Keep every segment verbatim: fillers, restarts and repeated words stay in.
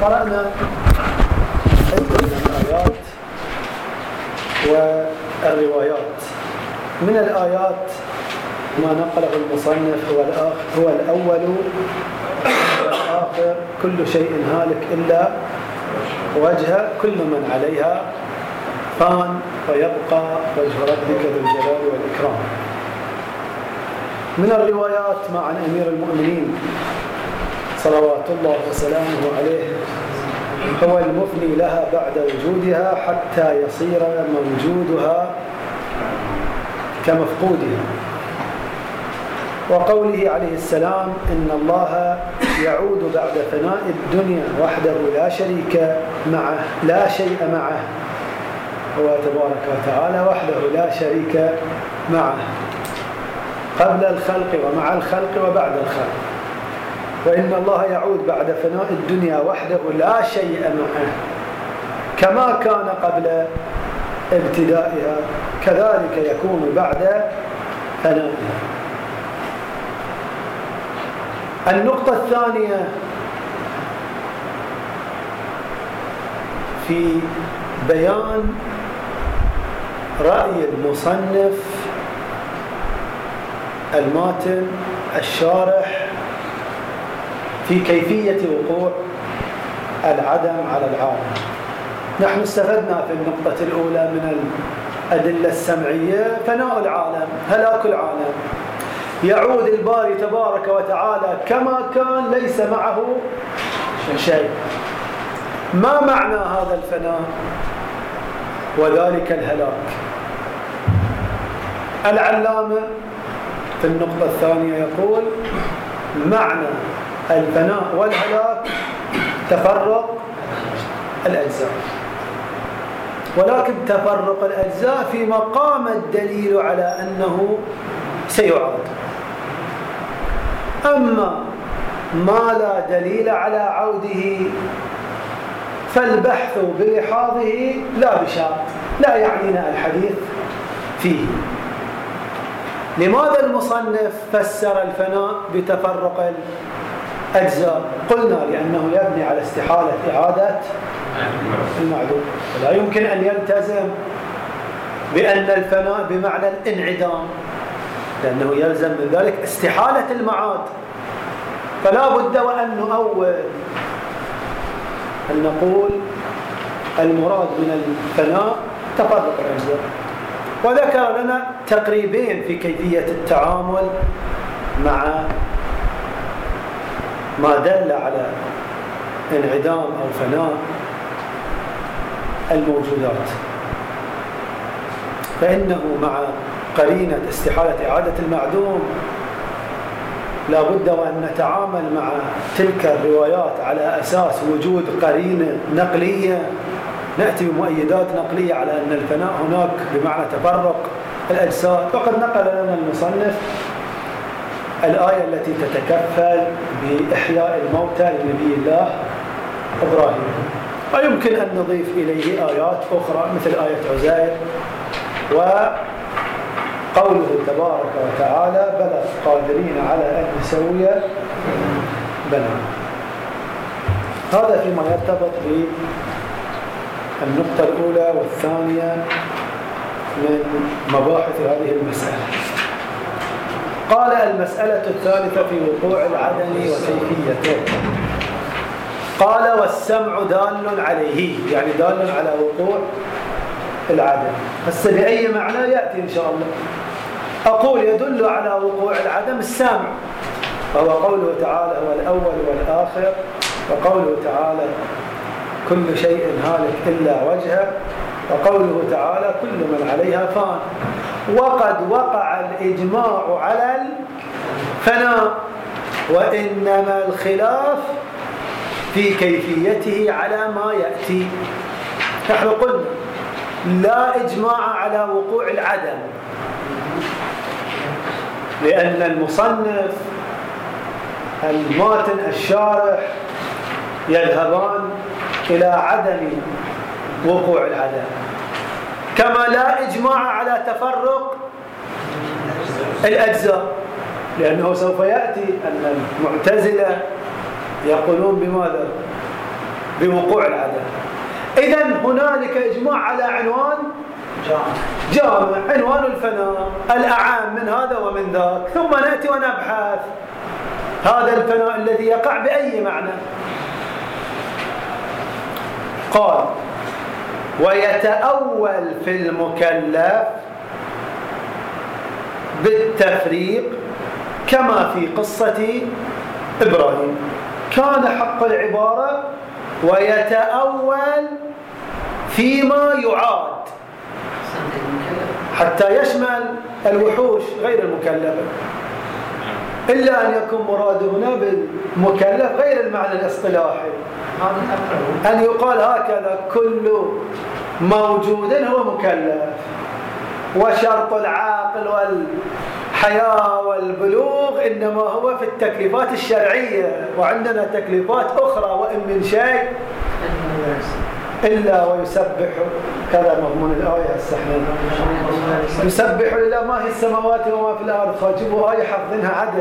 قرأنا الآيات والروايات. من الآيات ما نقله المصنف هو هو الأول والآخر كل شيء هالك إلا وجهه كل من عليها فان ويبقى وجه ربك ذو الجلال والإكرام. من الروايات مع عن أمير المؤمنين صلوات الله وسلامه عليه هو المفني لها بعد وجودها حتى يصير موجودها كمفقودها، وقوله عليه السلام إن الله يعود بعد فناء الدنيا وحده لا شريك معه لا شيء معه، هو تبارك وتعالى وحده لا شريك معه قبل الخلق ومع الخلق وبعد الخلق. وإن الله يعود بعد فناء الدنيا وحده لا شيء معه كما كان قبل ابتدائها كذلك يكون بعد فنائها. النقطة الثانية في بيان رأي المصنف الماتن الشارح في كيفية وقوع العدم على العالم. نحن استفدنا في النقطة الأولى من الأدلة السمعية فناء العالم هلاك العالم، يعود الباري تبارك وتعالى كما كان ليس معه شيء. ما معنى هذا الفناء وذلك الهلاك؟ العلامة في النقطة الثانية يقول معنى الفناء والهلاك تفرق الأجزاء، ولكن تفرق الأجزاء في مقام الدليل على أنه سيعاد. أما ما لا دليل على عوده فالبحث بلحاظه لا بشرط، لا يعنينا الحديث فيه. لماذا المصنف فسر الفناء بتفرق الأجزاء؟ قلنا لأنه يبني على استحالة إعادة المعدوم، ولا يمكن أن يلتزم بأن الفناء بمعنى الانعدام، لأنه يلزم من ذلك استحالة المعاد. فلا بد وأن نؤول أن نقول المراد من الفناء تفرق الأجزاء، وذكر لنا تقريبين في كيفية التعامل مع ما دل على انعدام أو فناء الموجودات. فإنه مع قرينة استحالة إعادة المعدوم لا بد وأن نتعامل مع تلك الروايات على أساس وجود قرينة نقلية، نأتي بمؤيدات نقلية على أن الفناء هناك بمعنى تفرق الأجساد. وقد نقل لنا المصنف الآية التي تتكفل بإحياء الموتى لنبي الله إبراهيم، ويمكن أن نضيف إليه آيات أخرى مثل آية عزير وقوله تبارك وتعالى بلى قادرين على أن نسوي بنانا. هذا فيما يرتبط بالنقطة الأولى والثانية من مباحث هذه المسألة. قال المسألة الثالثة في وقوع العدم وكيفيته. قال والسمع دال عليه، يعني دال على وقوع العدم. بس بأي معنى يأتي إن شاء الله. أقول يدل على وقوع العدم السمع، فهو قوله تعالى هو الأول والآخر، وقوله تعالى كل شيء هالك إلا وجهه، وقوله تعالى كل من عليها فان. وقد وقع الإجماع على الفناء، وإنما الخلاف في كيفيته على ما يأتي. نحن قلنا لا إجماع على وقوع العدم، لأن المصنف الماتن الشارح يذهبان إلى عدم وقوع العدم، كما لا إجماع على تفرق الأجزاء، لأنه سوف يأتي أن المعتزلة يقولون بماذا؟ بوقوع العدم. إذن هنالك إجماع على عنوان جامع، عنوان الفناء الأعام من هذا ومن ذاك، ثم نأتي ونبحث هذا الفناء الذي يقع بأي معنى. قال ويتأول في المكلف بالتفريق كما في قصة إبراهيم. كان حق العبارة ويتأول فيما يعاد حتى يشمل الوحوش غير المكلفة، إلا أن يكون مراد هنا بالمكلف غير المعنى الاصطلاحي، أن يقال هكذا كل موجود هو مكلف، وشرط العاقل والحياة والبلوغ إنما هو في التكليفات الشرعية، وعندنا تكليفات أخرى وإن من شيء إلا ويسبح. كذا مضمون الآية السحنة، يسبح لله ما في السماوات وما في الأرض. خاجبوا آية حفظنها عدل.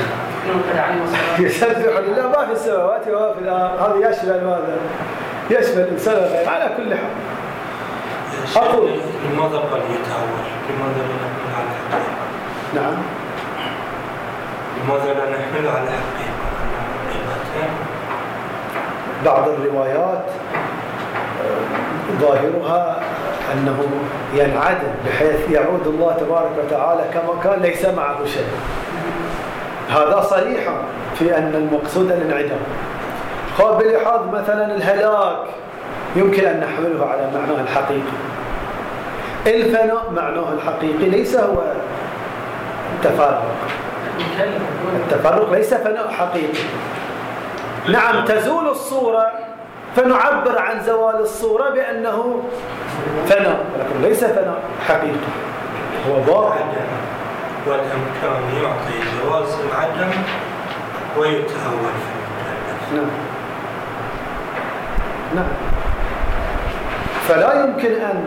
يسبح لله ما في السماوات وما في الأرض، هذا يشمل ماذا؟ يشمل الإنسان الغير على كل حال. أقول لماذا قال يتأول؟ لماذا لا نحمل على حقيقة؟ نعم، لماذا لا نحمل على حقيقة؟ بعض الروايات ظاهرها أنه ينعدم بحيث يعود الله تبارك وتعالى كما كان ليس معه شيء. هذا صريحا في أن المقصود الانعدام. خذ بلحاظ مثلا الهلاك يمكن أن نحمله على معناه الحقيقي. الفناء معناه الحقيقي ليس هو التفرق. التفرق ليس فناء حقيقي. نعم تزول الصورة فنعبر عن زوال الصورة بأنه فناء، ولكن ليس فناء حقيقي، هو باطل. والإمكان يعطي جواز العدم ويتأول في المكلف. نعم نعم. فلا يمكن أن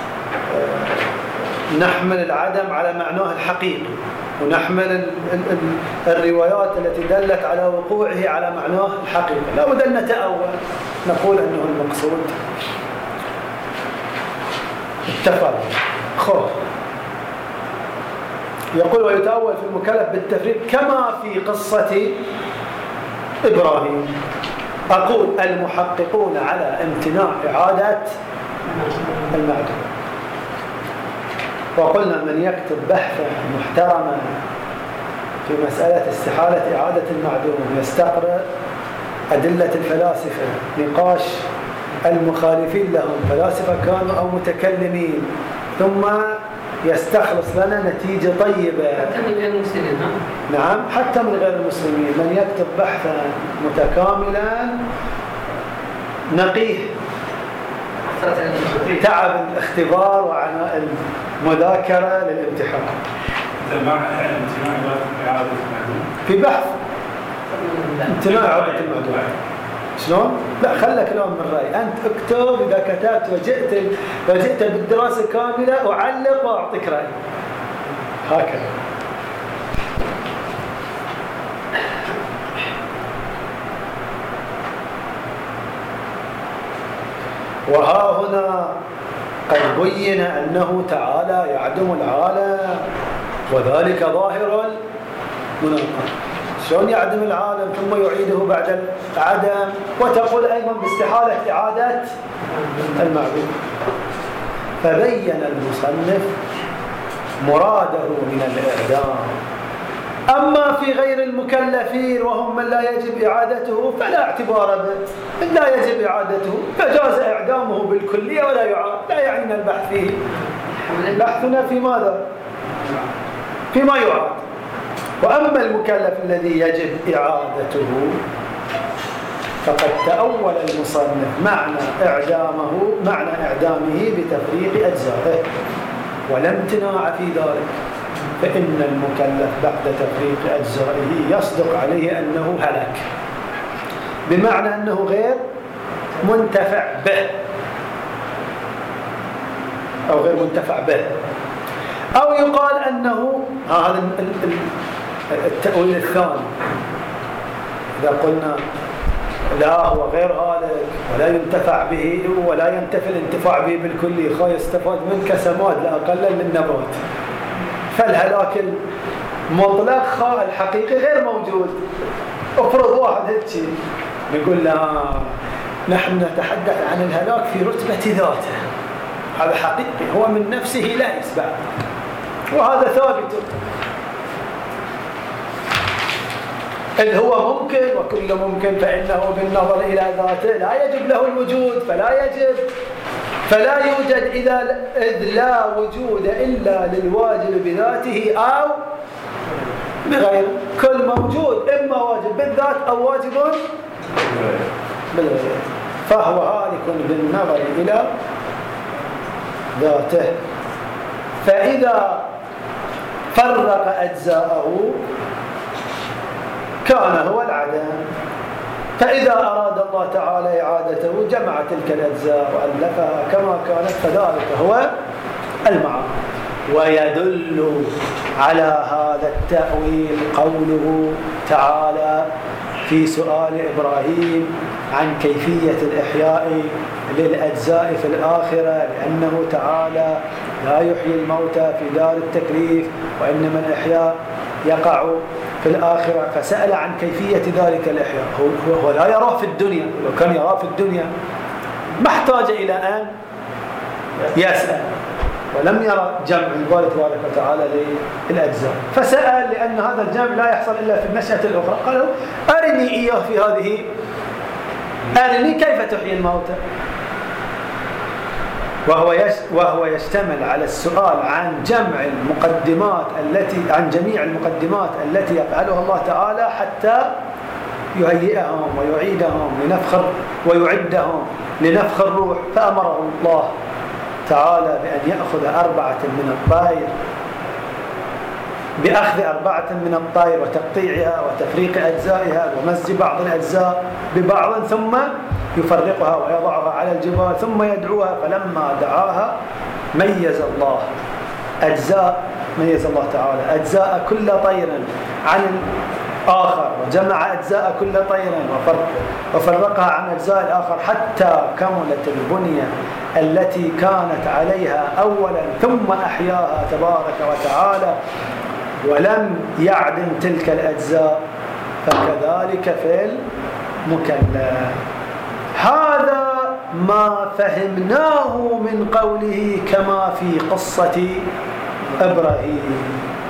نحمل العدم على معناه الحقيقي ونحمل ال ال ال الروايات التي دلت على وقوعه على معناه الحقيقي. لا بد أن نتأول، نقول أنه المقصود التفرق. خذ يقول ويتأول في المكلف بالتفريق كما في قصة إبراهيم. أقول المحققون على امتناع إعادة المعدوم، وقلنا من يكتب بحثا محترما في مسألة استحالة إعادة المعدوم يستقرأ أدلة الفلاسفة، نقاش المخالفين لهم فلاسفة كانوا أو متكلمين، ثم يستخلص لنا نتيجة طيبة. حتى من غير المسلمين. نعم حتى من غير المسلمين. من يكتب بحثا متكاملا نقيه تعب الاختبار وعناء المذاكرة للامتحان. في بحث امتناع إعادة المعدوم شلون؟ لا خلك الآن من رأي. أنت اكتب إذا كتبت وجئت وجئت بالدراسة كاملة أعلق وأعطيك رأي هكذا. وها هنا قد بين أنه تعالى يعدم العالم وذلك ظاهر المناقضة. شلون يعدم العالم ثم يعيده بعد العدم؟ وتقول أيضا باستحالة إعادة المعدوم. فبين المصنف مراده من الإعدام. أما في غير المكلفين وهم من لا يجب إعادته فلا اعتبار به، إن لا يجب إعادته فجاز إعدامه بالكلية ولا يعاد، لا يعنينا البحث فيه. بحثنا في ماذا؟ فيما يعاد. وأما المكلف الذي يجب إعادته فقد تأول المصنف معنى إعدامه معنى إعدامه بتفريق أجزائه ولا امتناع في ذلك، فإن المكلف بعد تفريق أجزائه يصدق عليه أنه هلك، بمعنى أنه غير منتفع به أو غير منتفع به، أو يقال أنه هذا التأويل الثاني. إذا قلنا لا هو غير هالك ولا ينتفع به ولا ينتفي الانتفاع به بالكلي، خا يستفاد منه كسماد لا أقل للنبات. فالهلاك المطلق خا الحقيقي غير موجود. افرض واحد هيك نقول له نحن نتحدث عن الهلاك في رتبة ذاته، هذا حقيقي هو من نفسه لا يسبع، وهذا ثابت. إذ هو ممكن وكل ممكن فإنه بالنظر إلى ذاته لا يجب له الوجود، فلا يجب فلا يوجد إذا إذ لا وجود إلا للواجب بذاته أو بغيره. كل موجود إما واجب بالذات أو واجب بالغير، فهو هالك بالنظر إلى ذاته. فإذا فرق أجزاءه كان هو العدم، فإذا أراد الله تعالى إعادته جمع تلك الأجزاء وألفها كما كانت، فذلك هو المعاد. ويدل على هذا التأويل قوله تعالى في سؤال إبراهيم عن كيفية الإحياء للأجزاء في الآخرة، لأنه تعالى لا يحيي الموتى في دار التكليف، وإنما الإحياء يقع في الآخرة، فسأل عن كيفية ذلك الإحياء. هو لا يراه في الدنيا، لو كان يراه في الدنيا ما احتاج إلى أن يسأل، ولم يرى جمع الباري تبارك وتعالى للأجزاء، فسأل لأن هذا الجمع لا يحصل إلا في النشأة الأخرى. قالوا أرني إياه في هذه، أرني كيف تحيي الموتى. وهو وهو يشتمل على السؤال عن جمع المقدمات التي عن جميع المقدمات التي يفعلها الله تعالى حتى يهيئهم ويعيدهم لنفخ ويعدهم لنفخ الروح. فأمره الله تعالى بأن يأخذ أربعة من الطير بأخذ أربعة من الطير وتقطيعها وتفريق أجزائها ومزج بعض الأجزاء ببعض، ثم يفرقها ويضعها على الجبال ثم يدعوها. فلما دعاها ميز الله أجزاء ميز الله تعالى أجزاء كل طير عن الآخر، وجمع أجزاء كل طير وفرق وفرقها عن أجزاء الآخر حتى كملت البنية التي كانت عليها أولا، ثم أحياها تبارك وتعالى ولم يعدم تلك الأجزاء. فكذلك في المكلف. هذا ما فهمناه من قوله كما في قصة إبراهيم.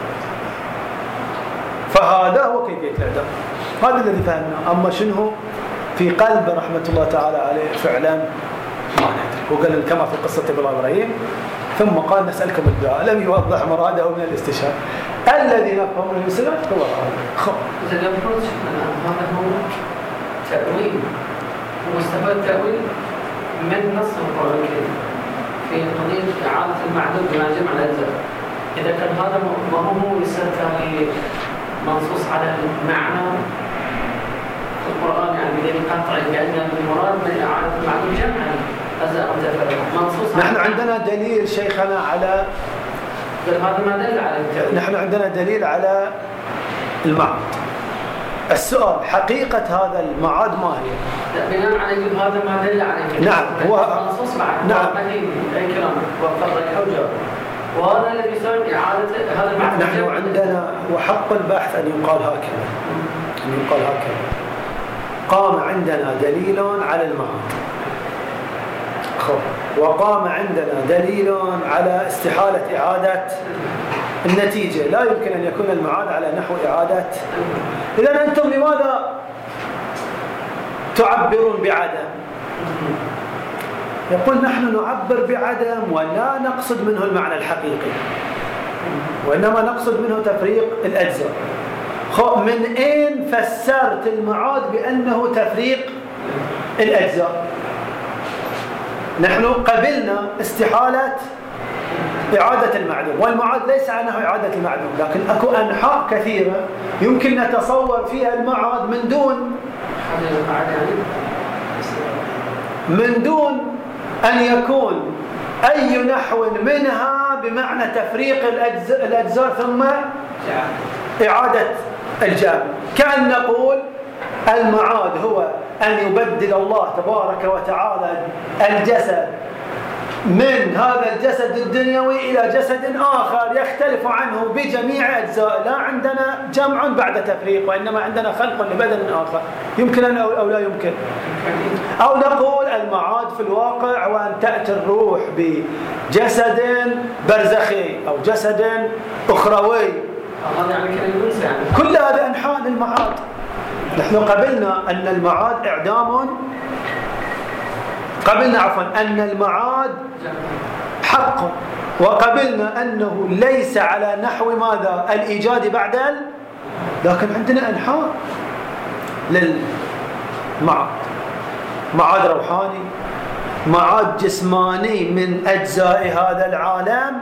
فهذا هو كيفية الأداء، هذا الذي فهمناه. أما شنو في قلب رحمة الله تعالى عليه فعلا ما ندري. وقال كما في قصة إبراهيم، ثم قال نسألكم الدعاء، لم يوضح مراده من الاستشهاد. الذي نفهم من المسلمات هو هذا. إذا لم نقول هذا هو تأويل ومستفاد تأويل من نص القرآن الكريم في قضية إعادة المعدود بما جمع الأجزاء. إذا كان هذا ما هو يصير تالي منصوص على المعنى في القرآن، يعني بدين قطع كأن المراد من إعادة المعدود جمع أجزاء متفرقة منصوص. نحن عندنا دليل شيخنا على هذا ما دل على التأويل. نحن عندنا دليل على المعاد. السؤال حقيقة هذا المعاد ما هي؟ لا، بناء على هذا ما دل عليه. نعم هو منصوص بعد. نعم. أي كلام وفرق أو جاب. وهذا الذي يسمى إعادة هذا المعنى. نحن عندنا وحق البحث أن يقال هكذا أن يقال هكذا قام عندنا دليل على المعاد، وقام عندنا دليل على استحالة إعادة النتيجة، لا يمكن أن يكون المعاد على نحو إعادة. إذن أنتم لماذا تعبرون بعدم؟ يقول نحن نعبر بعدم ولا نقصد منه المعنى الحقيقي، وإنما نقصد منه تفريق الأجزاء. من أين فسرت المعاد بأنه تفريق الأجزاء؟ نحن قبلنا استحالة إعادة المعدوم، والمعاد ليس عنه إعادة المعدوم، لكن أكو أنحاء كثيرة يمكن نتصور فيها المعاد من دون من دون أن يكون أي نحو منها بمعنى تفريق الأجزاء, الأجزاء ثم إعادة الجامع. كأن نقول المعاد هو أن يبدل الله تبارك وتعالى الجسد من هذا الجسد الدنيوي إلى جسد آخر يختلف عنه بجميع أجزاء. لا عندنا جمع بعد تفريق، وإنما عندنا خلق لبدن آخر. يمكن أن أو لا يمكن؟ أو نقول المعاد في الواقع وأن تأتي الروح بجسد برزخي أو جسد أخروي. كل هذا أنحاء للمعاد. نحن قبلنا أن المعاد إعدام، قبلنا عفوا أن المعاد حق، وقبلنا أنه ليس على نحو ماذا؟ الإيجاد بعد ال... لكن عندنا أنحاء للمعاد، معاد روحاني، معاد جسماني من أجزاء هذا العالم،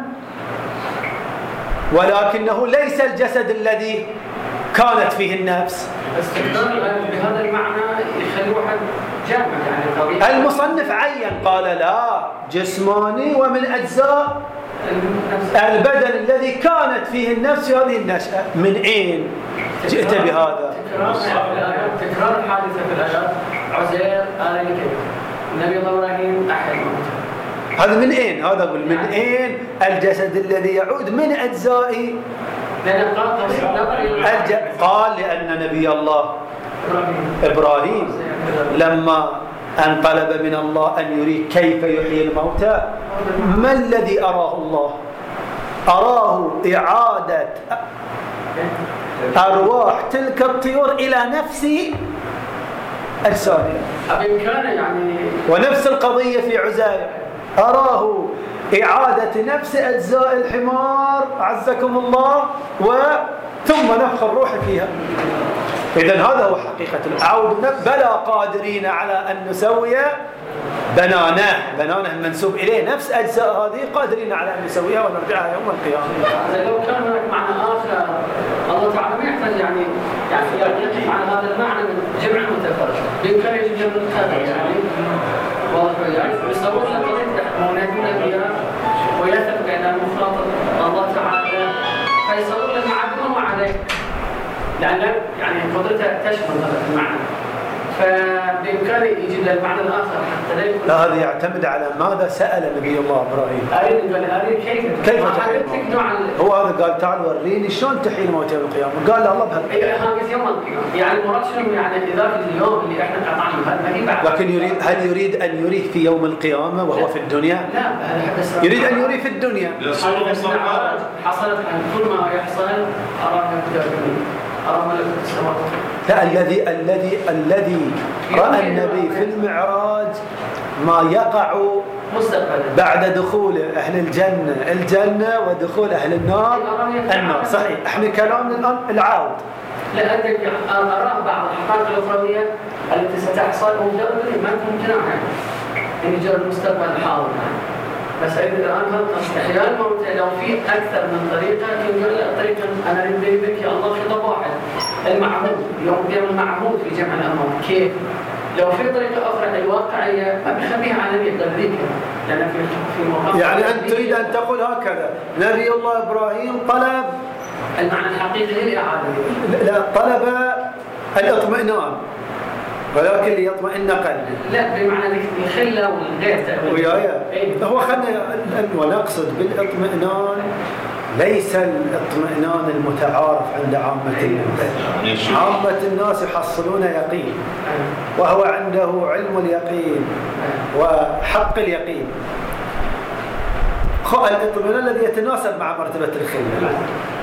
ولكنه ليس الجسد الذي كانت فيه النفس. استخدام بهذا المعنى يخلي واحد جامع يعني. المصنف عين قال لا، جسماني ومن أجزاء البدن الذي كانت فيه النفس في هذه النشأة. من أين جئت بهذا؟ تكرار الحادثة في الآيات. عزير قال لك النبي إبراهيم أحد الموتى. هذا من أين؟ هذا أقول من أين الجسد الذي يعود من أجزاء؟ الج... قال لأن نبي الله إبراهيم لما انقلب من الله أن يريد كيف يحيي الموتى، ما الذي أراه الله؟ أراه إعادة أرواح تلك الطيور إلى نفس أجسادها. يعني ونفس القضية في عزير، أراه إعادة نفس أجزاء الحمار عزكم الله وثم نفخ الروح فيها. إذن هذا هو حقيقة العود. بلا قادرين على أن نسوي بنانه، بنانه منسوب إليه نفس أجزاء هذه، قادرين على أن نسويها ونرجعها يوم القيامة. لو كان هناك معنى آخر الله تعالى ما يحتاج يعني يعني يقف على هذا المعنى من جمع متفرق. بإمكانه يجب جمع متفرق يعني واضح يعني يصور لك منادون الأنبياء ويثق بأن المخاطب الله تعالى فيصور لك معبد وعليه، لأن يعني قدرته تشمل هذا المعنى، فبإمكانه يجيب المعنى الآخر حتى لا يكون. لا، هذا يعتمد على ماذا سأل نبي الله إبراهيم. أريد قال أريد كيف كيف تحيي الموتى. هو هذا قال تعال وريني شلون تحيي الموتى يوم القيامة. قال لا الله بهذا. أي هذا يوم القيامة. يعني المراد شنو يعني ذاك اليوم اللي إحنا قطعنا هذا ما هي بعد. لكن يريد هل يريد أن يريه في يوم القيامة وهو في الدنيا؟ لا، هذا حدث. يريد أن يريه في الدنيا. حصلت كل ما يحصل أراك بداخلي. لا، الذي الذي الذي رأى النبي في المعراج ما يقع بعد دخول أهل الجنة الجنة ودخول أهل النار النار. صحيح، احنا كلامنا الآن العود. لا، أراه بعض الحقائق الأخروية التي ستحصل ومجرد ما ممكن يعني يجرد المستقبل الحاضر. بس الآن هذا إحياء الموتى لو في أكثر من طريقة يقول لا طريقة أنا أريد بك يا الله خطاب واحد المعهود يوم قيام المعهود في جمع الأمور. كيف؟ لو في طريقة أخرى الواقعية ما بخليها على يقدر ذيك، لأن في في مقام. يعني أنت تريد أن تقول هكذا نبي الله إبراهيم طلب المعنى الحقيقي للإعادة. لا، طلب الاطمئنان ولكن ليطمئن قلبه. لا، بمعنى يخلى والغير تأويل. ويايا هو خلنا ونقصد بالاطمئنان ليس الاطمئنان المتعارف عند عامة الناس. عامة الناس يحصلون يقين وهو عنده علم اليقين وحق اليقين. الاطمئنان الذي يتناسب مع مرتبة الخلة.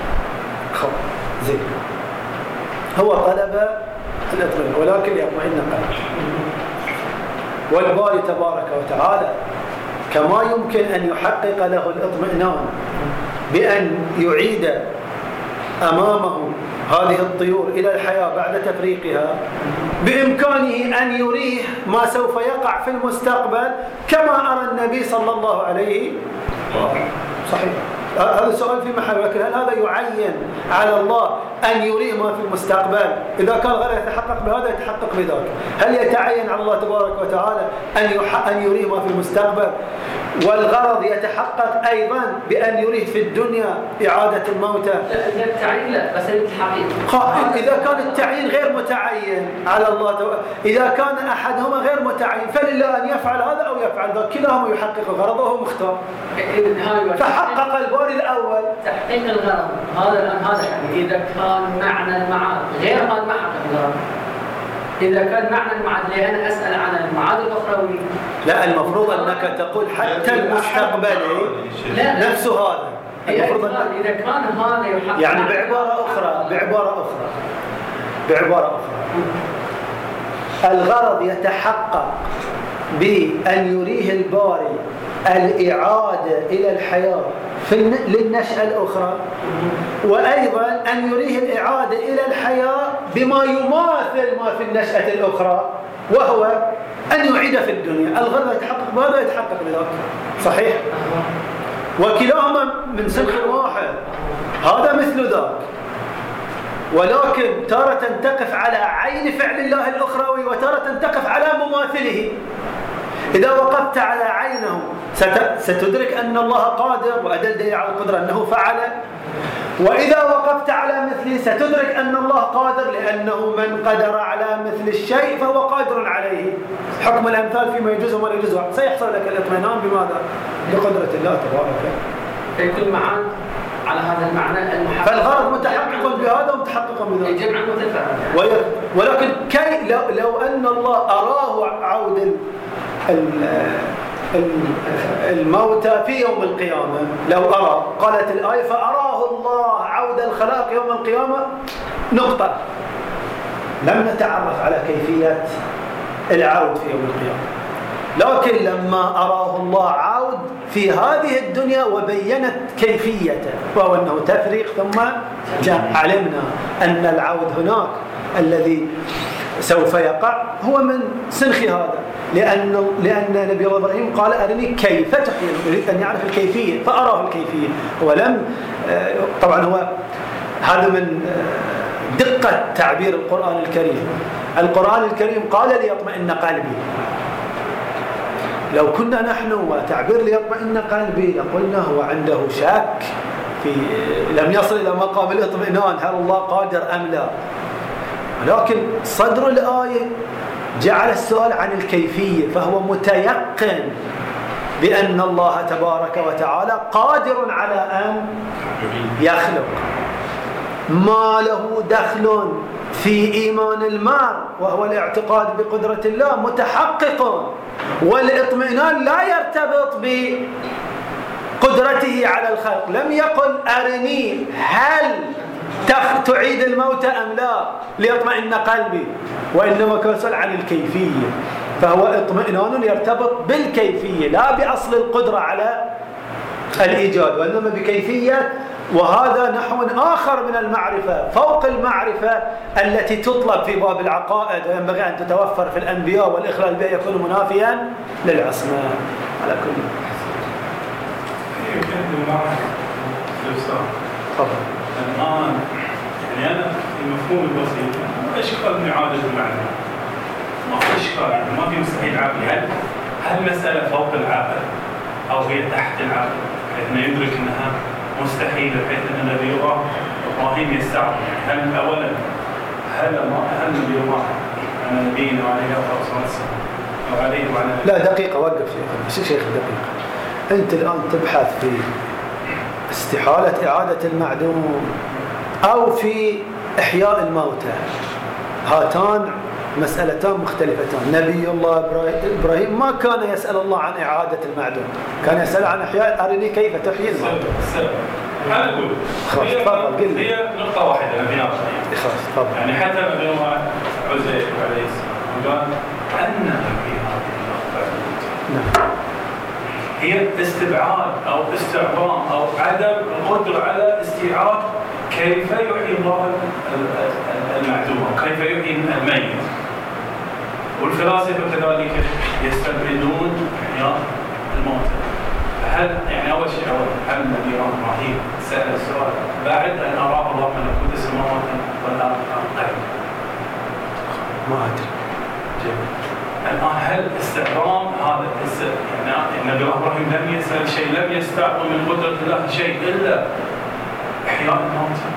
زين، هو طلب الاطمئنان ولكن يطمئن قلبه. والباري تبارك وتعالى كما يمكن أن يحقق له الاطمئنان بأن يعيد أمامه هذه الطيور إلى الحياة بعد تفريقها، بإمكانه أن يريه ما سوف يقع في المستقبل كما أرى النبي صلى الله عليه وسلم. صحيح، هذا السؤال في محل، ولكن هل هذا يعين على الله أن يريه ما في المستقبل؟ إذا كان غير يتحقق بهذا يتحقق بذاك. هل يتعين على الله تبارك وتعالى أن أن يريه ما في المستقبل؟ والغرض يتحقق أيضا بأن يريد في الدنيا إعادة الموتى. لا التعيين لا، بس الحقيقة إذا كان التعيين غير متعين على الله، إذا كان أحدهما غير متعين فلله أن يفعل هذا أو يفعل ذاك، كلاهما يحقق غرضه وهو مختار. فحقق الباري الأول تحقيق الغرض هذا الآن هذا يعني إذا كان معنى المعاد غير ما حقق الغرض. إذا كان معنى المعاد اللي أنا أسأل عن المعاد الأخروي، لا المفروض أنك تقول حتى المستقبلي نفسه هذا. المفروض أنك إذا كان هذا يحقق يعني بعبارة أخرى بعبارة أخرى بعبارة أخرى الغرض يتحقق بأن يريه الباري الإعادة إلى الحياة في للنشأة الأخرى، وأيضا أن يريه الإعادة إلى الحياة بما يماثل ما في النشأة الأخرى، وهو أن يعيد في الدنيا. الغرض يتحقق بهذا يتحقق بذاك، صحيح؟ وكلاهما من سلخ واحد، هذا مثل ذاك، ولكن تارة تقف على عين فعل الله الأخروي وتارة تقف على مماثله. إذا وقفت على عينه ستدرك أن الله قادر وأدل دليل على القدرة أنه فعل، وإذا وقفت على مثله ستدرك أن الله قادر لأنه من قدر على مثل الشيء فهو قادر عليه. حكم الأمثال فيما يجوز وما لا يجوز، سيحصل لك الاطمئنان بماذا؟ بقدرة الله تبارك. فيكون معاد على هذا المعنى المحقق، فالغرض متحقق بهذا ومتحقق بذلك. الجمع متفاعل. ولكن كي لو, لو أن الله أراه عود الموتى في يوم القيامة، لو أرى، قالت الآية فأراه الله عود الخلاق يوم القيامة نقطة، لم نتعرف على كيفية العود في يوم القيامة. لكن لما أراه الله عود في هذه الدنيا وبينت كيفيته، وهو أنه تفريق ثم جاء، علمنا أن العود هناك الذي سوف يقع هو من سنخ هذا، لأن لأن نبي الله إبراهيم قال أرني كيف تحيي، يريد أن يعرف الكيفية فأراه الكيفية، ولم طبعا هو هذا من دقة تعبير القرآن الكريم. القرآن الكريم قال ليطمئن قلبي، لو كنا نحن وتعبير ليطمئن قلبي لقلنا هو عنده شك في لم يصل إلى مقام الاطمئنان هل الله قادر أم لا، ولكن صدر الآية جعل السؤال عن الكيفية، فهو متيقن بأن الله تبارك وتعالى قادر على أن يخلق. ما له دخل في إيمان المرء وهو الاعتقاد بقدرة الله متحقق، والإطمئنان لا يرتبط بقدرته على الخلق. لم يقل أرني هل تعيد الموت أم لا ليطمئن قلبي، وإنما كان سؤال عن الكيفية، فهو اطمئنان يرتبط بالكيفية لا بأصل القدرة على الإيجاد، وإنما بكيفية. وهذا نحو آخر من المعرفة فوق المعرفة التي تطلب في باب العقائد، وينبغي أن تتوفر في الأنبياء، والإخلال بها يكون منافيا للعصمة. على كل الآن يعني أنا المفهوم البسيط ما إشكال من إعادة المعنى، ما في إشكال، ما في مستحيل عقلي. هل هل مسألة فوق العقل أو هي تحت العقل بحيث أنه يدرك أنها مستحيلة، بحيث أن نبي الله إبراهيم يستعمل؟ يعني هل أولا هل ما هل نبي الله أن نبينا عليه الصلاة والسلام أو عليه وعلى لا دقيقة وقف شيخ شيخ دقيقة. أنت الآن تبحث في استحالة إعادة المعدوم أو في إحياء الموتى، هاتان مسألتان مختلفتان. نبي الله إبراهيم ما كان يسأل الله عن إعادة المعدوم، كان يسأل عن إحياء أرني كيف تحيي الموتى. أنا أقول هي, هي نقطة واحدة نبينا إبراهيم، يعني حتى نبي الله عزيز عليه السلام قال أن في هذه النقطة نعم هي استبعاد أو استعظام أو عدم القدرة على استيعاب كيف يحيي الله المعدوم وكيف يحيي الميت. والفلاسفة كذلك يستبعدون إحياء الموتى. هل يعني أول شيء أول هل النبي إبراهيم سأل السؤال بعد أن أراه الله ملكوت السماوات والأرض؟ ما أدري. الآن هل استعظام هذا يعني النبي إبراهيم لم يسأل شيء، لم يستعظم من قدرة الله شيء إلا إحياء الموتى؟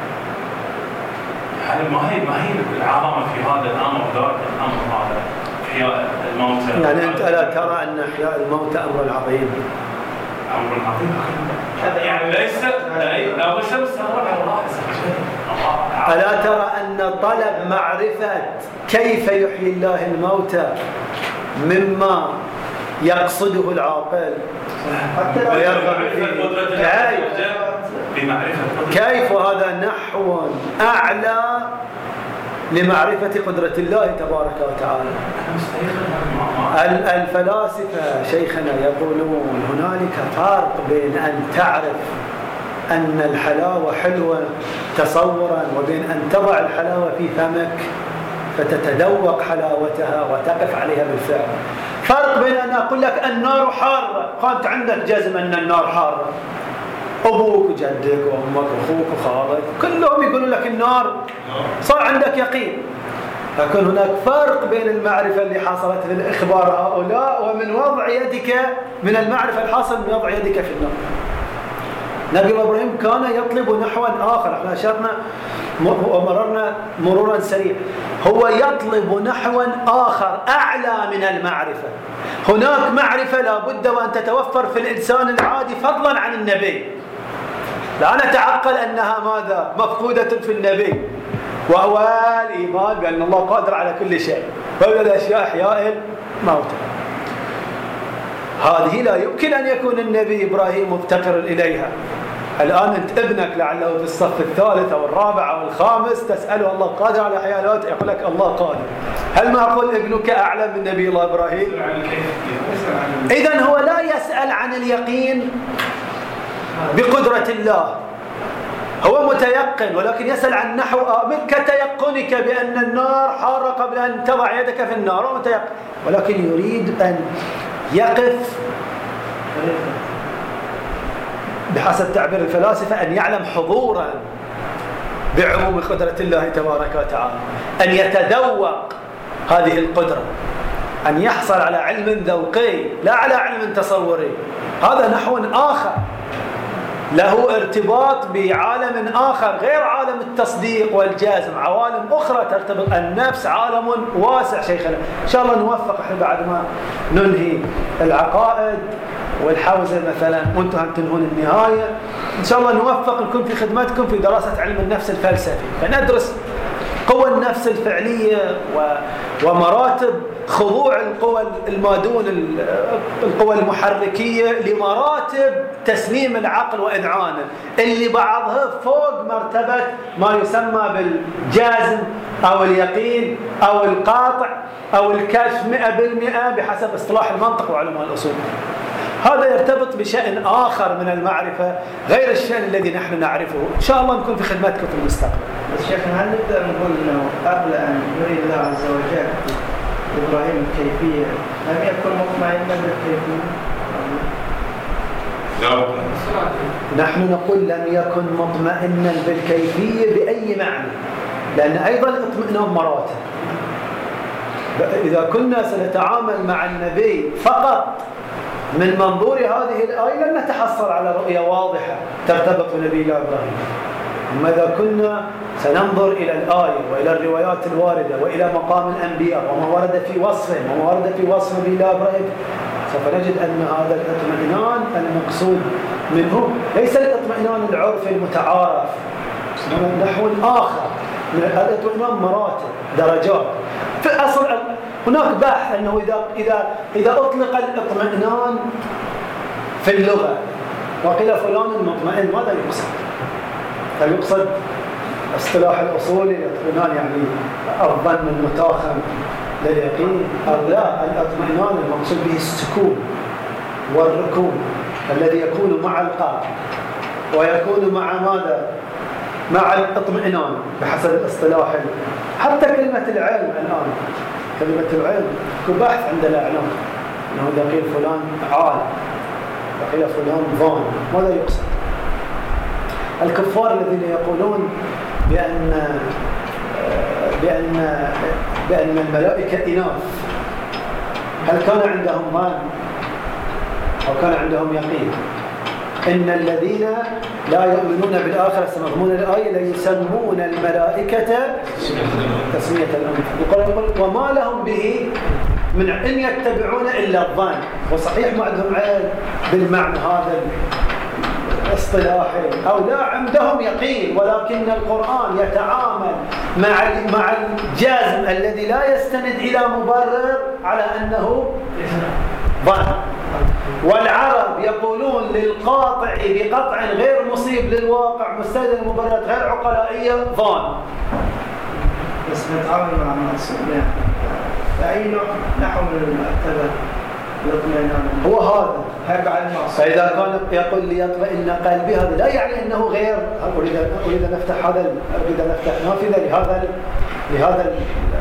هل ما هي ما هي العظمة في هذا الأمر ذاك الأمر هذا إحياء الموتى؟ يعني أنت ألا ترى أن إحياء الموتى أمر عظيم؟ أمر عظيم يعني ليس لا بس مستغرب على الله عز وجل. ألا ترى أن طلب معرفة كيف يحيي الله الموتى مما يقصده العاقل ويرغب فيه؟ كيف وهذا نحو أعلى لمعرفة قدرة الله تبارك وتعالى. الفلاسفة شيخنا يقولون هنالك فرق بين أن تعرف أن الحلاوة حلوة تصورا وبين أن تضع الحلاوة في فمك فتتذوق حلاوتها وتقف عليها بالفعل. فرق بين أن أقول لك النار حارة، كنت عندك جزم أن النار حارة، أبوك وجدك وأمك وأخوك وخالك كلهم يقولون لك النار، صار عندك يقين. لكن هناك فرق بين المعرفة اللي حصلت في الإخبار هؤلاء ومن وضع يدك من المعرفة الحاصل من وضع يدك في النار. نبي إبراهيم كان يطلب نحوا آخر، احنا أشرنا ومررنا مرورا سريعا، هو يطلب نحوا آخر أعلى من المعرفة. هناك معرفة لا بد وأن تتوفر في الإنسان العادي فضلا عن النبي، لا نتعقل أنها ماذا مفقودة في النبي، وهو الإيمان بأن الله قادر على كل شيء، وهي الأشياء إحياء الموتى. هذه لا يمكن أن يكون النبي إبراهيم مفتقر إليها. الآن أنت ابنك لعله في الصف الثالث أو الرابع أو الخامس تسأله الله قادر على إحياء الموتى، يقول لك الله قادر. هل معقول ابنك أعلم من نبي الله إبراهيم؟ إذن هو لا يسأل عن اليقين بقدرة الله، هو متيقن، ولكن يسأل عن نحو كتيقنك بأن النار حارة قبل أن تضع يدك في النار، هو متيقن، ولكن يريد أن يقف بحسب تعبير الفلاسفة أن يعلم حضورا بعموم قدرة الله تبارك وتعالى، أن يتذوق هذه القدرة، أن يحصل على علم ذوقي لا على علم تصوري. هذا نحو آخر له ارتباط بعالم آخر غير عالم التصديق والجازم، عوالم أخرى ترتبط. النفس عالم واسع شيخنا، إن شاء الله نوفق احنا بعد ما ننهي العقائد والحوزة مثلا وانتم هم تنهون النهاية، إن شاء الله نوفق نكون في خدمتكم في دراسة علم النفس الفلسفي، فندرس قوى النفس الفعلية ومراتب خضوع القوى المادون القوى المحركية لمراتب تسليم العقل وإذعانه، اللي بعضها فوق مرتبة ما يسمى بالجازم أو اليقين أو القاطع أو الكشف مئة بالمئة بحسب اصطلاح المنطق وعلماء الأصول. هذا يرتبط بشأن آخر من المعرفة غير الشأن الذي نحن نعرفه. إن شاء الله نكون في خدمتكم في المستقبل. بس شيخنا هل نقدر نقول أنه قبل أن يري الله عز وجل إبراهيم الكيفية لم يكن مطمئنا بالكيفية؟ نحن نقول لم يكن مطمئنا بالكيفية بأي معنى، لأن أيضا الاطمئنان مراتب. إذا كنا سنتعامل مع النبي فقط من منظور هذه الآية لن نتحصل على رؤية واضحة ترتبط بنبي الله إبراهيم. أما إذا كنا سننظر إلى الآية وإلى الروايات الواردة وإلى مقام الأنبياء وما ورد في وصفهم وما ورد في وصف نبي الله إبراهيم، سوف نجد أن هذا الاطمئنان المقصود منه ليس الاطمئنان العرفي المتعارف، إنما نحو آخر من الاطمئنان مراتب درجات. في أصل هناك بحث أنه إذا إذا إذا أطلق الاطمئنان في اللغة وقيل فلان مطمئن ماذا يقصد؟ هل يقصد اصطلاح الأصولي الاطمئنان يعني الظن المتاخم لليقين؟ أو لا، الاطمئنان المقصود به السكون والركون الذي يكون مع القلب ويكون مع ماذا؟ مع الاطمئنان بحسب الاصطلاح. حتى كلمة العلم الآن، كلمة العلم كبحث عند الأعلام أنه إذا قيل فلان عالم وقيل فلان ظان ماذا يقصد؟ الكفار الذين يقولون بأن بأن بأن الملائكة إناث هل كان عندهم ظن أو كان عندهم يقين؟ إن الذين لا يؤمنون بالآخرة مضمون الآية ليسمون الملائكة تسمية الأنثى. يقول وما لهم به من إن يتبعون إلا الظن. وصحيح ما عندهم علم بالمعنى هذا الاصطلاحي أو لا عندهم يقين، ولكن القرآن يتعامل مع مع الجازم الذي لا يستند إلى مبرر على أنه ظن. والعرب يقولون للقاطع بقطع غير مصيب للواقع مستند المبررات غير عقلائية ظن. بس نتعامل مع المقصود فأي نوع نحو من المرتبة يطمئنان هو هذا هرجع المقصود. فإذا كان يقول لي يطمئن قلبي هذا لا يعني أنه غير. أريد أريد أن نفتح هذا أريد أن نفتح نافذة لهذا لهذا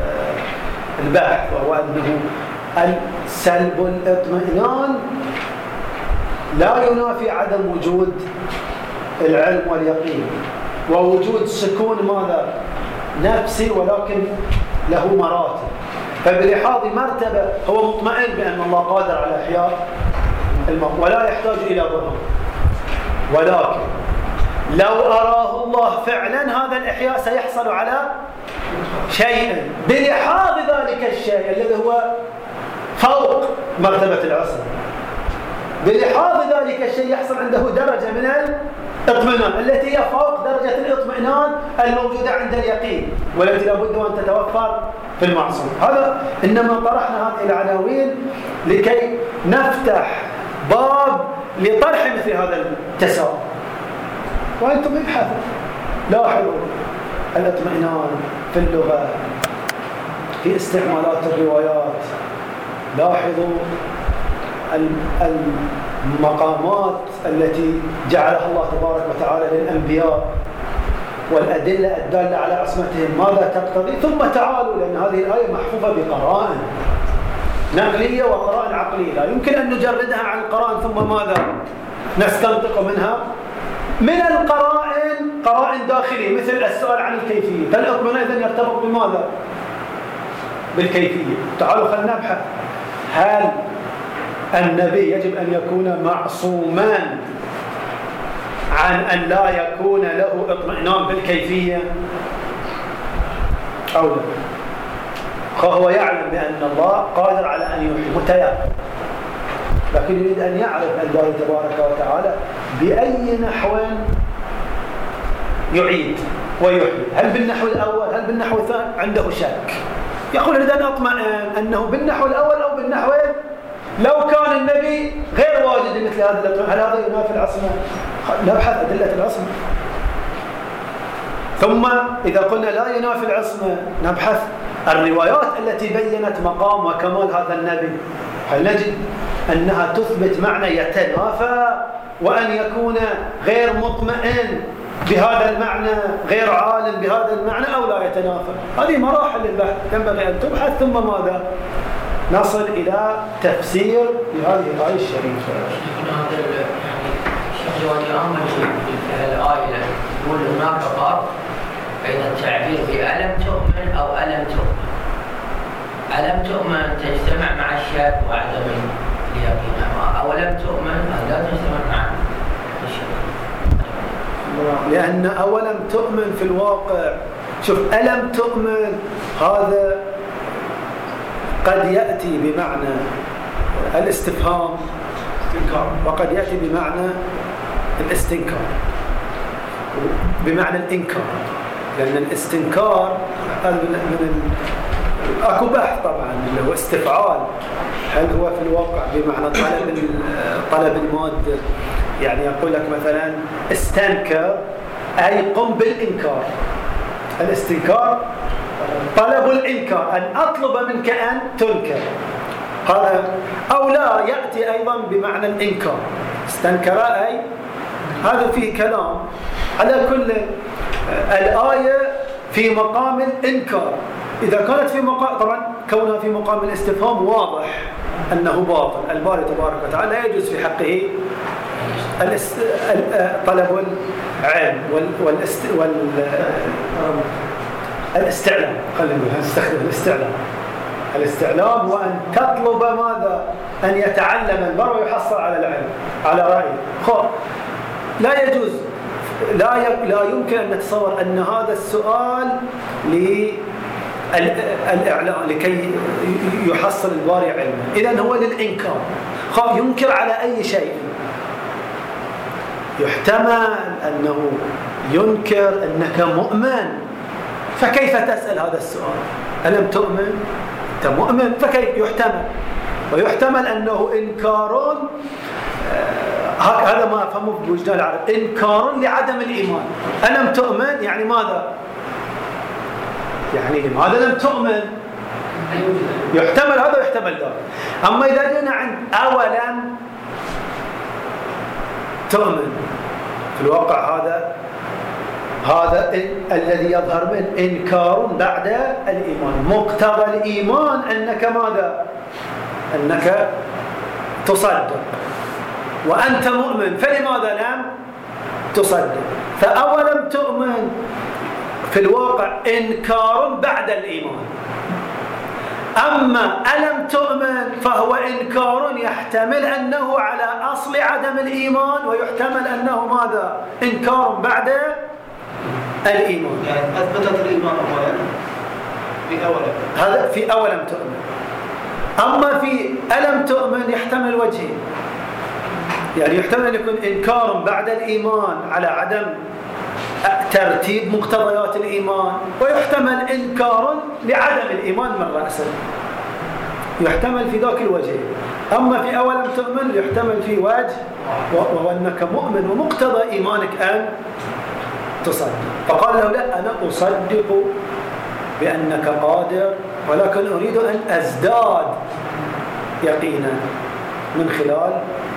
البحث، وهو أنه السلب الاطمئنان لا ينافي عدم وجود العلم واليقين ووجود سكون ماذا نفسي، ولكن له مراتب. فبلحاظ مرتبة هو مطمئن بأن الله قادر على إحياء الموت ولا يحتاج إلى برهان، ولكن لو أراه الله فعلا هذا الإحياء سيحصل على شيء بلحاظ ذلك الشيء الذي هو فوق مرتبة العصر. بلحاظ ذلك الشيء يحصل عنده درجة من الاطمئنان التي هي فوق درجة الاطمئنان الموجودة عند اليقين، والتي لابد أن تتوفر في المعصوم. هذا إنما طرحنا هذه العناوين لكي نفتح باب لطرح مثل هذا التساؤل. وأنتم ابحثوا لاحظوا الاطمئنان في اللغة في استعمالات الروايات، لاحظوا المقامات التي جعلها الله تبارك وتعالى للأنبياء والأدلة الدالة على عصمتهم ماذا تقتضي. ثم تعالوا، لأن هذه الآية محفوفة بقرائن نقلية وقرائن عقلية لا يمكن أن نجردها عن القرائن ثم ماذا نستنطق منها من القرائن قرائن داخلية مثل السؤال عن الكيفية. فالإطمئنان إذن يرتبط بماذا؟ بالكيفية. تعالوا خلنا نبحث هل النبي يجب أن يكون معصوما عن أن لا يكون له اطمئنان بالكيفية أو لا؟ فهو يعلم بأن الله قادر على أن يحيي متيقن، لكن يريد أن يعرف الله تبارك وتعالى بأي نحو يعيد ويحيي. هل بالنحو الأول هل بالنحو الثاني؟ عنده شك. يقول إذا أن أطمئن أنه بالنحو الأول أو بالنحو لو كان النبي غير واجد مثل هذا الاطمئنان هل هذا ينافي العصمة؟ نبحث أدلة العصمة. ثم إذا قلنا لا ينافي العصمة نبحث الروايات التي بيّنت مقام وكمال هذا النبي، هل نجد أنها تثبت معنى يتنافى وأن يكون غير مطمئن بهذا المعنى غير عالم بهذا المعنى أو لا يتنافى؟ هذه مراحل البحث ينبغي أن تبحث ثم ماذا؟ نصل إلى تفسير لهذه الآية الشريفة. يعني أمر في الآية يقول هناك فرق بين التعبير بألم تؤمن أو ألم تؤمن. ألم تؤمن تجتمع مع الشك وعدم اليقين، أو لم تؤمن لا تجتمع مع الشك. لأن أولم تؤمن في الواقع، شوف ألم تؤمن هذا قد يأتي بمعنى الاستفهام وقد يأتي بمعنى الاستنكار بمعنى الإنكار، لأن الاستنكار هذا من أكو بحث طبعا اللي هو استفعال، هل هو في الواقع بمعنى طلب طلب المادة؟ يعني يقول لك مثلا استنكر أي قم بالإنكار. الاستنكار طلب الإنكار، أن أطلب منك أن تنكر هذا، أو لا يأتي أيضا بمعنى الإنكار. استنكر أي هذا فيه كلام. على كل الآية في مقام الإنكار، إذا كانت في مقام طبعا كونها في مقام الاستفهام واضح أنه باطل. الباري تبارك وتعالى لا يجوز في حقه طلب العلم والاست والاستعلام. خلينا نستخدم الاستعلام الاستعلام هو أن تطلب ماذا؟ أن يتعلم المرء ويحصل على العلم على رأيه. خب لا يجوز، لا لا يمكن أن نتصور أن هذا السؤال للإعلام لكي يحصل الباري علما، إذن هو للإنكار. خب ينكر على أي شيء؟ يحتمل أنه ينكر أنك مؤمن، فكيف تسأل هذا السؤال؟ ألم تؤمن؟ أنت مؤمن، فكيف يحتمل؟ ويحتمل أنه إنكار، هذا ما أفهمه بوجدان العرب، إنكار لعدم الإيمان. ألم تؤمن يعني ماذا؟ يعني لماذا لم تؤمن؟ يحتمل هذا ويحتمل ذلك. أما إذا جينا عند أولم تؤمن، في الواقع هذا هذا الذي يظهر منه إنكار بعد الإيمان. مقتضى الإيمان أنك ماذا؟ أنك تصدق وأنت مؤمن، فلماذا لم تصدق؟ فأولم تؤمن في الواقع إنكار بعد الإيمان. أما ألم تؤمن فهو إنكار يحتمل أنه على أصل عدم الإيمان، ويحتمل أنه ماذا؟ إنكار بعد الإيمان. يعني أثبتت الإيمان أولا في أولم، هذا في أولم تؤمن. أما في ألم تؤمن يحتمل وجهين، يعني يحتمل أن يكون إنكار بعد الإيمان على عدم ترتيب مقتضيات الإيمان، ويحتمل إنكار لعدم الإيمان من رأسه، يحتمل في ذاك الوجه. أما في أولم تؤمن يحتمل في وجه، وهو أنك مؤمن ومقتضى إيمانك أن تصدق. فقال له لا، أنا أصدق بأنك قادر، ولكن أريد أن أزداد يقينا من خلال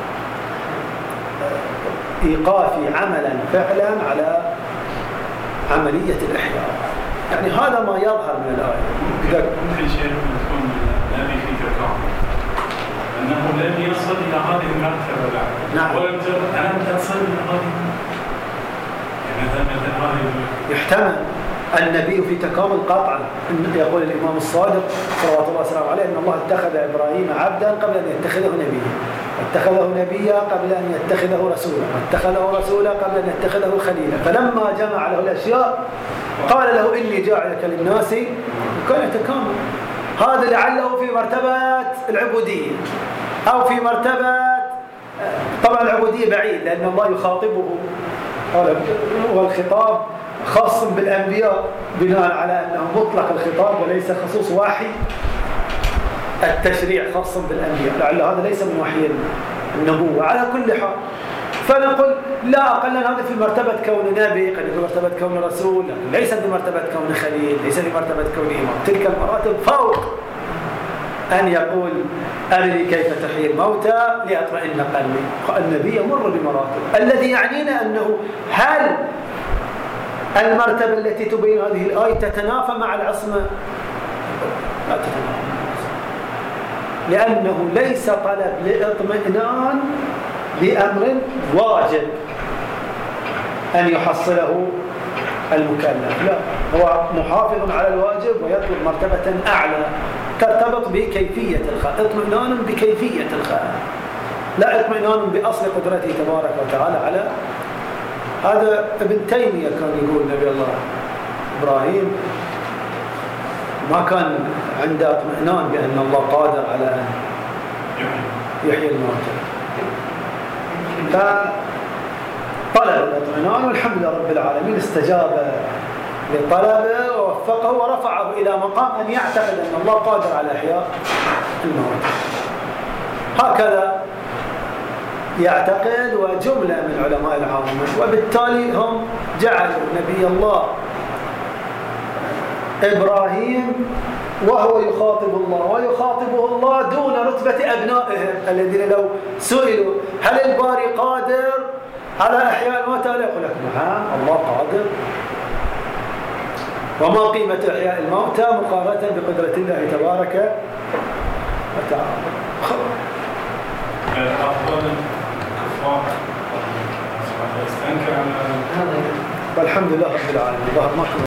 إيقافي عملا فعلا على عملية الإحياء. يعني هذا ما يظهر من الآية. ممكن شيء يكون النبي في تكامل، أنه لم يصل إلى هذه المرتبة بعد. نعم. ولم ألم تصل إلى هذه، يعني مثلا هذه يحتمل النبي في تكامل قطعا. يقول الإمام الصادق صلوات الله وسلامه عليه أن الله اتخذ إبراهيم عبدا قبل أن يتخذه نبيا، اتخذه نبيا قبل أن يتخذه رسولا، واتخذه رسولا قبل أن يتخذه خليلا. فلما جمع له الأشياء قال له إني جاعلك للناس، وكان يتكامل. هذا لعله في مرتبة العبودية أو في مرتبة، طبعا العبودية بعيد لأن الله يخاطبه، والخطاب خاص بالأنبياء بناء على أنه مطلق الخطاب وليس خصوص وحي التشريع خاص بالأنبياء، لعل هذا ليس من وحي النبوة. على كل حال فنقول لا أقل هذا في مرتبة كون نبي، قد في مرتبة كون رسول، ليس في مرتبة كون خليل، ليس في مرتبة كون إمام. تلك المراتب فوق أن يقول أرني كيف تحيي الموتى لأطمئن قلبي. النبي يمر بمراتب. الذي يعنينا أنه هل المرتبة التي تبين هذه الآية تتنافى مع العصمة؟ لا تتنافى مع العصمة، لأنه ليس طلب لإطمئنان بأمر واجب أن يحصله المكلف، لا، هو محافظ على الواجب ويطلب مرتبة أعلى ترتبط بكيفية الخير، اطمئنان بكيفية الخير، لا اطمئنان بأصل قدرته تبارك وتعالى على. هذا ابن تيمية كان يقول نبي الله إبراهيم ما كان عنده اطمئنان بأن الله قادر على أن يحيي الموتى، فطلب الاطمئنان والحمد لله رب العالمين استجاب لطلبه ووفقه ورفعه إلى مقام أن يعتقد أن الله قادر على إحياء الموتى. هكذا يعتقد وجملة من علماء العامة، وبالتالي هم جعلوا نبي الله إبراهيم وهو يخاطب الله ويخاطبه الله دون رتبة أبنائهم الذين لو سئلوا هل الباري قادر على إحياء الموتى لا يقول لك نعم الله قادر. وما قيمة إحياء الموتى مقارنة بقدرة الله تبارك وتعالى. والحمد لله رب العالمين.